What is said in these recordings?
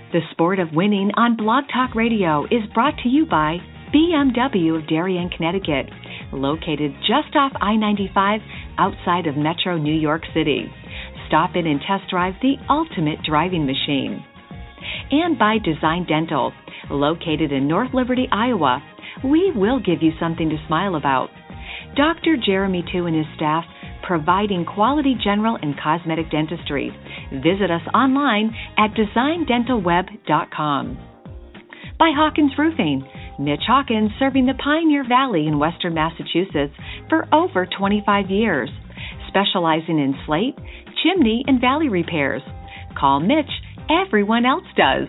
The Sport of Winning on Blog Talk Radio is brought to you by BMW of Darien, Connecticut, located just off I-95 outside of Metro New York City. Stop in and test drive the ultimate driving machine. And by Design Dental, located in North Liberty, Iowa. We will give you something to smile about. Dr. Jeremy Tu and his staff providing quality general and cosmetic dentistry. Visit us online at designdentalweb.com. By Hawkins Roofing, Mitch Hawkins serving the Pioneer Valley in western Massachusetts for over 25 years, specializing in slate, chimney, and valley repairs. Call Mitch, everyone else does.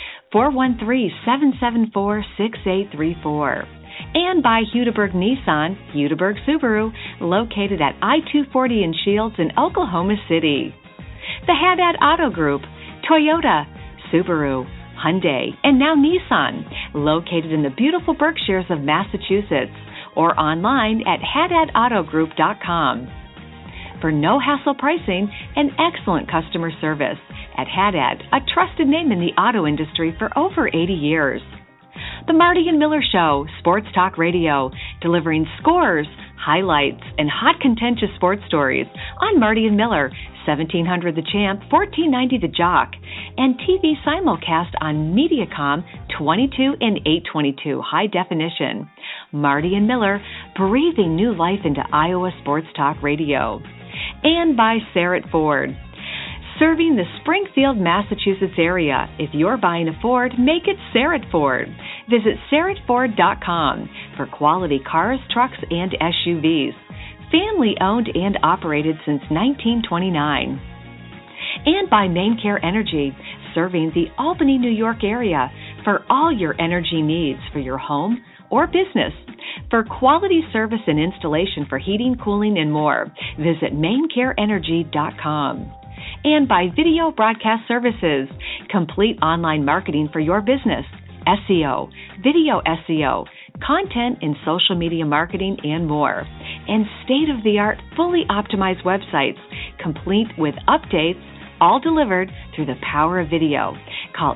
413-774-6834. And by Hudeberg Nissan, Hudeberg Subaru, located at I-240 in Shields in Oklahoma City. The Haddad Auto Group, Toyota, Subaru, Hyundai, and now Nissan, located in the beautiful Berkshires of Massachusetts, or online at HaddadAutoGroup.com. For no-hassle pricing and excellent customer service at Haddad, a trusted name in the auto industry for over 80 years. The Marty and Miller Show, Sports Talk Radio, delivering scores, highlights, and hot contentious sports stories on Marty and Miller, 1700 The Champ, 1490 The Jock, and TV simulcast on Mediacom 22 and 822 High Definition. Marty and Miller, breathing new life into Iowa Sports Talk Radio. And by Sarrett Ford, serving the Springfield, Massachusetts area. If you're buying a Ford, make it Sarrett Ford. Visit SarrettFord.com for quality cars, trucks, and SUVs. Family owned and operated since 1929. And by Main Care Energy, serving the Albany, New York area for all your energy needs for your home or business. For quality service and installation for heating, cooling, and more, visit MainCareEnergy.com. And by Video Broadcast Services, complete online marketing for your business, SEO, video SEO, content and social media marketing, and more. And state-of-the-art, fully optimized websites, complete with updates, all delivered through the power of video. Call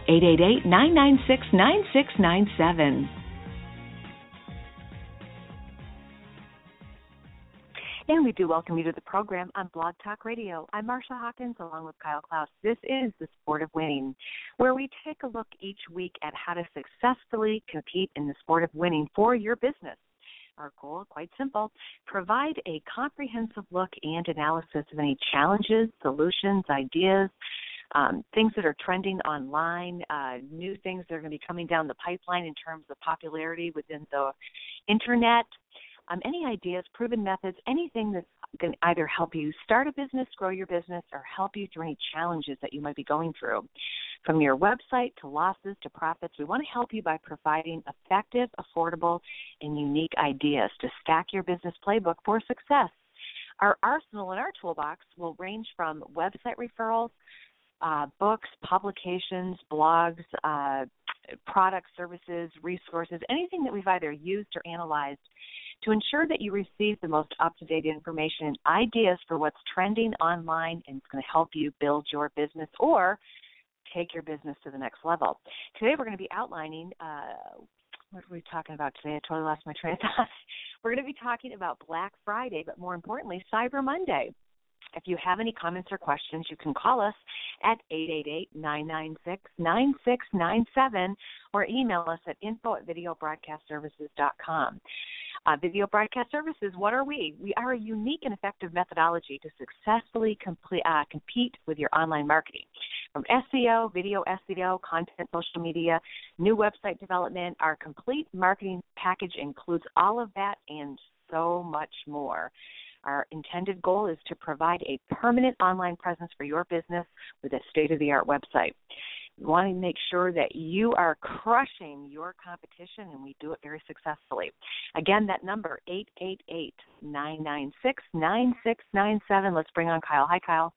888-996-9697. And we do welcome you to the program on Blog Talk Radio. I'm Marsha Hawkins along with Kyle Klaus. This is The Sport of Winning, where we take a look each week at how to successfully compete in the sport of winning for your business. Our goal, quite simple, provide a comprehensive look and analysis of any challenges, solutions, ideas, things that are trending online, new things that are going to be coming down the pipeline in terms of popularity within the Internet. Any ideas, proven methods, anything that's going to either help you start a business, grow your business, or help you through any challenges that you might be going through. From your website to losses to profits, we want to help you by providing effective, affordable, and unique ideas to stack your business playbook for success. Our arsenal and our toolbox will range from website referrals, books, publications, blogs, products, services, resources, anything that we've either used or analyzed to ensure that you receive the most up-to-date information and ideas for what's trending online and it's going to help you build your business or take your business to the next level. Today we're going to be outlining, what are we talking about today? I totally lost my train of thought. We're going to be talking about Black Friday, but more importantly, Cyber Monday. If you have any comments or questions, you can call us at 888-996-9697 or email us at info@videobroadcastservices.com. Video Broadcast Services, what are we? We are a unique and effective methodology to successfully compete with your online marketing. From SEO, video SEO, content, social media, new website development, our complete marketing package includes all of that and so much more. Our intended goal is to provide a permanent online presence for your business with a state-of-the-art website. We want to make sure that you are crushing your competition, and we do it very successfully. Again, that number, 888-996-9697. Let's bring on Kyle. Hi, Kyle.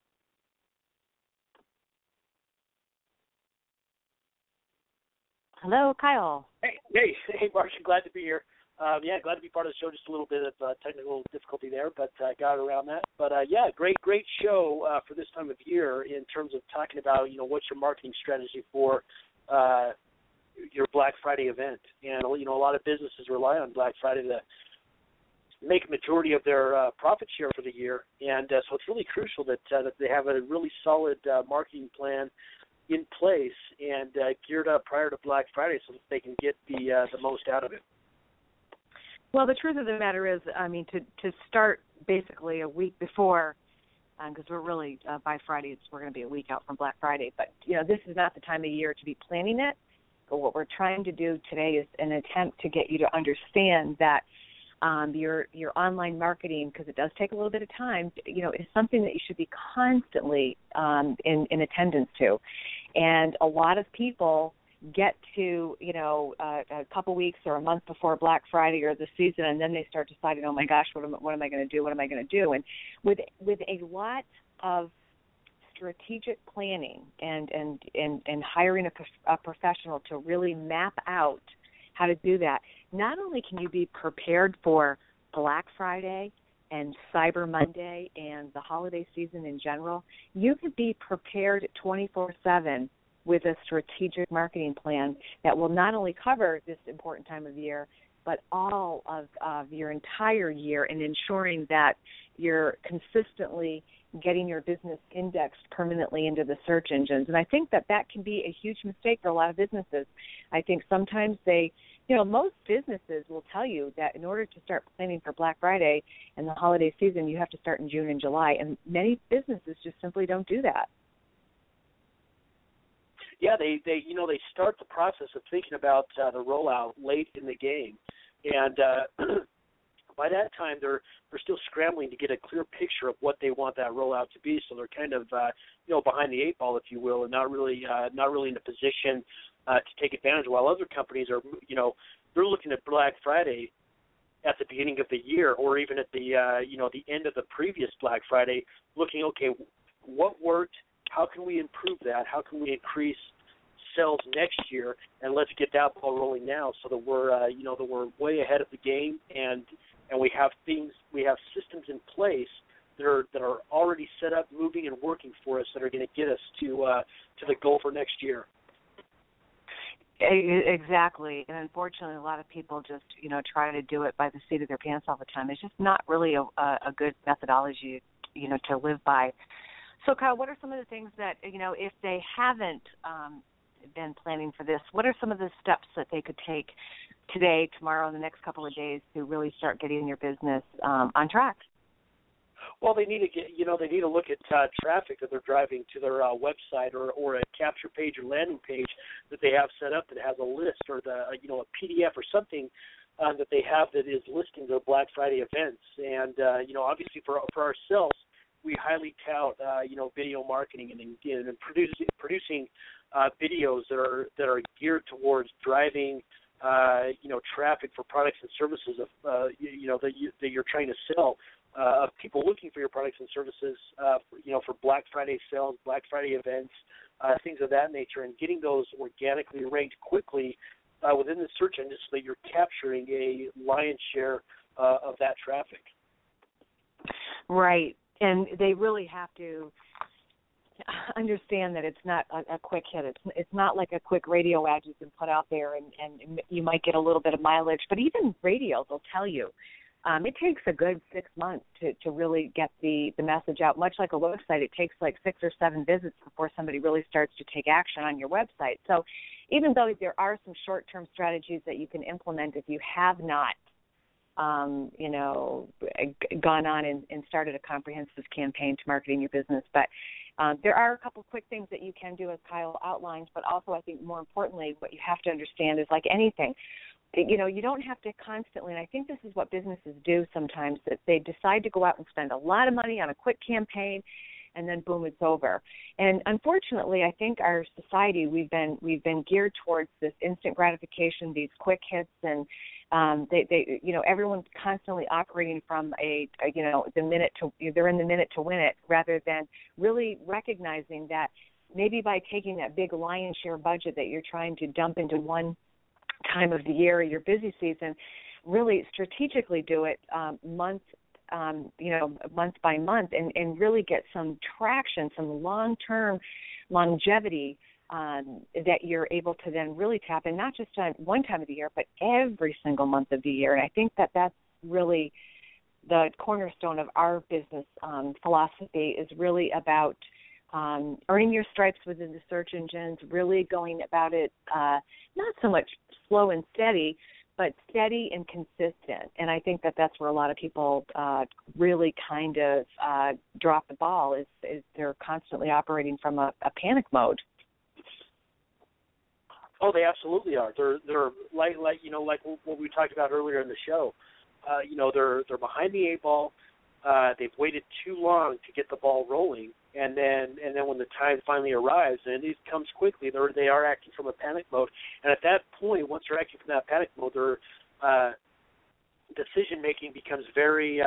Hello, Kyle. Hey, Marsha, glad to be here. Glad to be part of the show. Just a little bit of technical difficulty there, but got around that. But great show for this time of year in terms of talking about what's your marketing strategy for your Black Friday event. And a lot of businesses rely on Black Friday to make a majority of their profit share for the year. And so it's really crucial that they have a really solid marketing plan in place and geared up prior to Black Friday so that they can get the most out of it. Well, the truth of the matter is, I mean, to start basically a week before, because we're really, by Friday, we're going to be a week out from Black Friday. But, this is not the time of year to be planning it. But what we're trying to do today is an attempt to get you to understand that your online marketing, because it does take a little bit of time, is something that you should be constantly in attendance to. And a lot of people get to, a couple weeks or a month before Black Friday or the season, and then they start deciding, oh my gosh, what am I going to do? What am I going to do? And with a lot of strategic planning and hiring a professional to really map out how to do that, not only can you be prepared for Black Friday and Cyber Monday and the holiday season in general, you could be prepared 24/7 with a strategic marketing plan that will not only cover this important time of year, but all of your entire year, and ensuring that you're consistently getting your business indexed permanently into the search engines. And I think that can be a huge mistake for a lot of businesses. I think sometimes most businesses will tell you that in order to start planning for Black Friday and the holiday season, you have to start in June and July, and many businesses just simply don't do that. Yeah, they start the process of thinking about the rollout late in the game, and by that time they're still scrambling to get a clear picture of what they want that rollout to be. So they're kind of behind the eight ball, if you will, and not really in a position to take advantage. While other companies are, they're looking at Black Friday at the beginning of the year, or even at the the end of the previous Black Friday, looking, okay, what worked? How can we improve that? How can we increase sales next year? And let's get that ball rolling now, so that we're way ahead of the game, and we have systems in place that are already set up, moving and working for us, that are going to get us to the goal for next year. Exactly, and unfortunately, a lot of people just try to do it by the seat of their pants all the time. It's just not really a good methodology, to live by. So, Kyle, what are some of the things that, if they haven't been planning for this, what are some of the steps that they could take today, tomorrow, in the next couple of days to really start getting your business on track? Well, they need to look at traffic that they're driving to their website, or a capture page or landing page that they have set up that has a list, or a PDF or something that they have that is listing their Black Friday events. And obviously for ourselves, we highly tout, video marketing and producing videos that are geared towards driving, traffic for products and services that you're trying to sell, of people looking for your products and services, for Black Friday sales, Black Friday events, things of that nature, and getting those organically ranked quickly within the search engine, so that you're capturing a lion's share of that traffic. Right. And they really have to understand that it's not a quick hit. It's not like a quick radio ad you can put out there and you might get a little bit of mileage. But even radio, they'll tell you, it takes a good 6 months to really get the message out. Much like a website, it takes like 6 or 7 visits before somebody really starts to take action on your website. So even though there are some short-term strategies that you can implement if you have not gone on and started a comprehensive campaign to marketing your business. But there are a couple quick things that you can do, as Kyle outlined, but also I think more importantly, what you have to understand is, like anything, you don't have to constantly, and I think this is what businesses do sometimes, that they decide to go out and spend a lot of money on a quick campaign, and then boom, it's over. And unfortunately, I think our society, we've been geared towards this instant gratification, these quick hits, and everyone's constantly operating from they're in the minute to win it, rather than really recognizing that maybe by taking that big lion's share budget that you're trying to dump into one time of the year, your busy season, really strategically do it month by month, and really get some traction, some long-term longevity that you're able to then really tap in, not just on one time of the year, but every single month of the year. And I think that that's really the cornerstone of our business philosophy, is really about earning your stripes within the search engines, really going about it not so much slow and steady, but steady and consistent. And I think that that's where a lot of people really kind of drop the ball, is they're constantly operating from a panic mode. Oh, they absolutely are. They're like what we talked about earlier in the show. They're behind the eight ball. They've waited too long to get the ball rolling, and then when the time finally arrives, and it comes quickly, they are acting from a panic mode. And at that point, once they're acting from that panic mode, their decision making becomes very,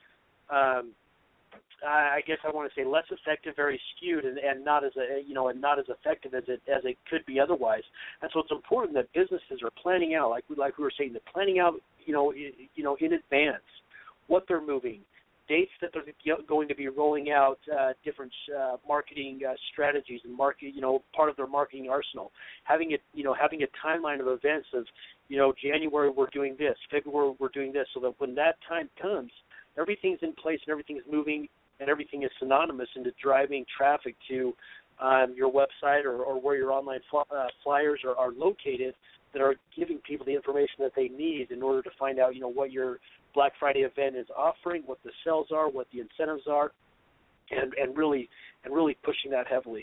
I guess I want to say, less effective, very skewed, and not as not as effective as it could be otherwise. And so it's important that businesses are planning out, like we were saying, they're planning out, in advance what they're moving, dates that they're going to be rolling out different marketing strategies and part of their marketing arsenal. Having a timeline of events of, January we're doing this, February we're doing this, so that when that time comes, everything's in place and everything's moving and everything is synonymous into driving traffic to your website or where your online flyers are located, that are giving people the information that they need in order to find out, what your Black Friday event is offering, what the sales are, what the incentives are, and really pushing that heavily.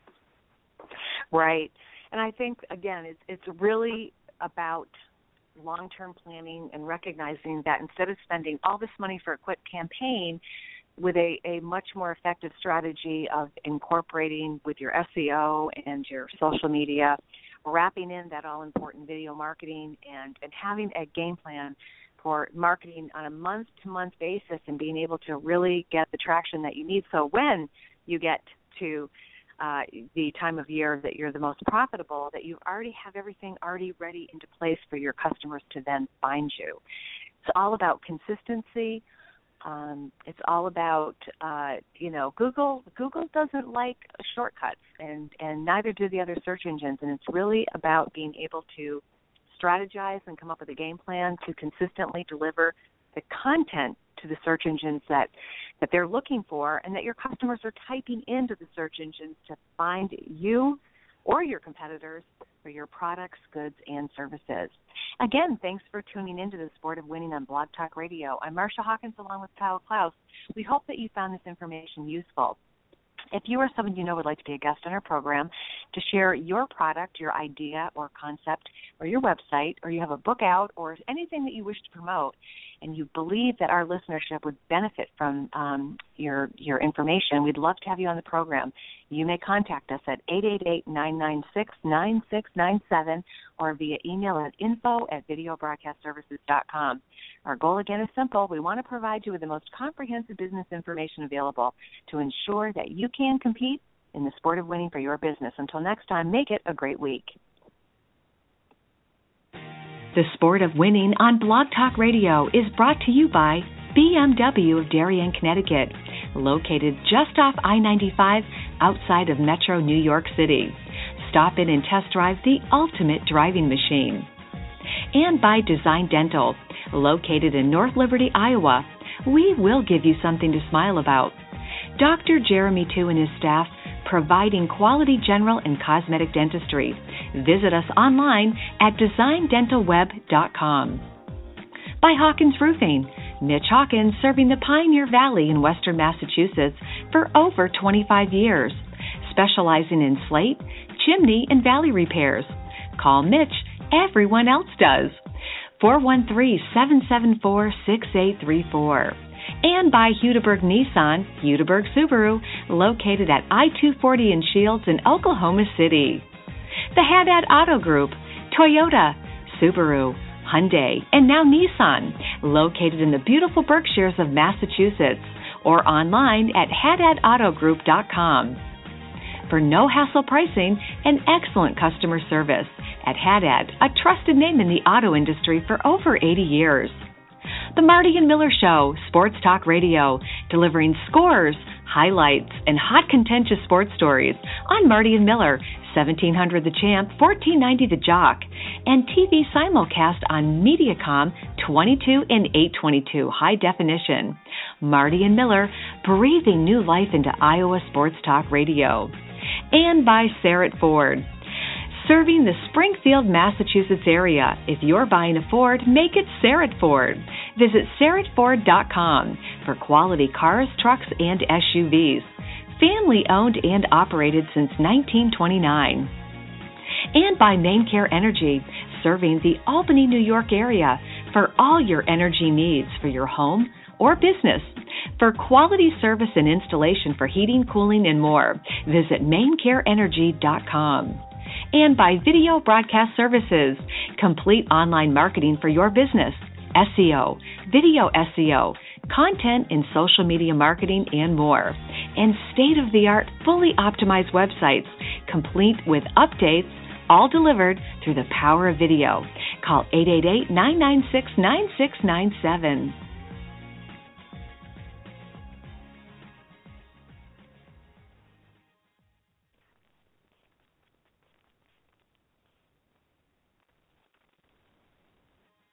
Right. And I think, again, it's really about long-term planning and recognizing that instead of spending all this money for a quick campaign, with a much more effective strategy of incorporating with your SEO and your social media, wrapping in that all-important video marketing and having a game plan for marketing on a month-to-month basis and being able to really get the traction that you need. So when you get to the time of year that you're the most profitable, that you already have everything already ready into place for your customers to then find you. It's all about consistency. It's all about, Google doesn't like shortcuts, and neither do the other search engines. And it's really about being able to strategize and come up with a game plan to consistently deliver the content to the search engines that they're looking for, and that your customers are typing into the search engines to find you or your competitors for your products, goods, and services. Again, thanks for tuning in to the Sport of Winning on Blog Talk Radio. I'm Marsha Hawkins along with Kyle Klaus. We hope that you found this information useful. If you or someone you know would like to be a guest on our program to share your product, your idea or concept, or your website, or you have a book out, or anything that you wish to promote, and you believe that our listenership would benefit from your information, we'd love to have you on the program. You may contact us at 888-996-9697 or via email at info@videobroadcastservices.com. Our goal, again, is simple. We want to provide you with the most comprehensive business information available to ensure that you can compete in the sport of winning for your business. Until next time, make it a great week. The Sport of Winning on Blog Talk Radio is brought to you by BMW of Darien, Connecticut, located just off I-95 outside of Metro New York City. Stop in and test drive the ultimate driving machine. And by Design Dental, located in North Liberty, Iowa. We will give you something to smile about. Dr. Jeremy Tu and his staff providing quality general and cosmetic dentistry. Visit us online at designdentalweb.com. By Hawkins Roofing, Mitch Hawkins serving the Pioneer Valley in western Massachusetts for over 25 years, specializing in slate, chimney, and valley repairs. Call Mitch, everyone else does. 413-774-6834. And by Hudiburg Nissan, Hudiburg Subaru, located at I-240 in Shields in Oklahoma City. The Haddad Auto Group, Toyota, Subaru, Hyundai, and now Nissan, located in the beautiful Berkshires of Massachusetts, or online at HaddadAutoGroup.com. For no-hassle pricing and excellent customer service at Haddad, a trusted name in the auto industry for over 80 years. The Marty and Miller Show, Sports Talk Radio, delivering scores, highlights, and hot contentious sports stories on Marty and Miller, 1700 The Champ, 1490 The Jock, and TV simulcast on Mediacom 22 and 822 high definition. Marty and Miller, breathing new life into Iowa sports talk radio. And by Sarrett Ford, serving the Springfield, Massachusetts area. If you're buying a Ford, make it Sarrett Ford. Visit SarrettFord.com for quality cars, trucks, and SUVs. Family owned and operated since 1929. And by Main Care Energy, serving the Albany, New York area for all your energy needs for your home or business. For quality service and installation for heating, cooling, and more, visit MainCareEnergy.com. And by Video Broadcast Services, complete online marketing for your business, SEO, video SEO, content and social media marketing, and more. And state-of-the-art, fully optimized websites, complete with updates, all delivered through the power of video. Call 888-996-9697.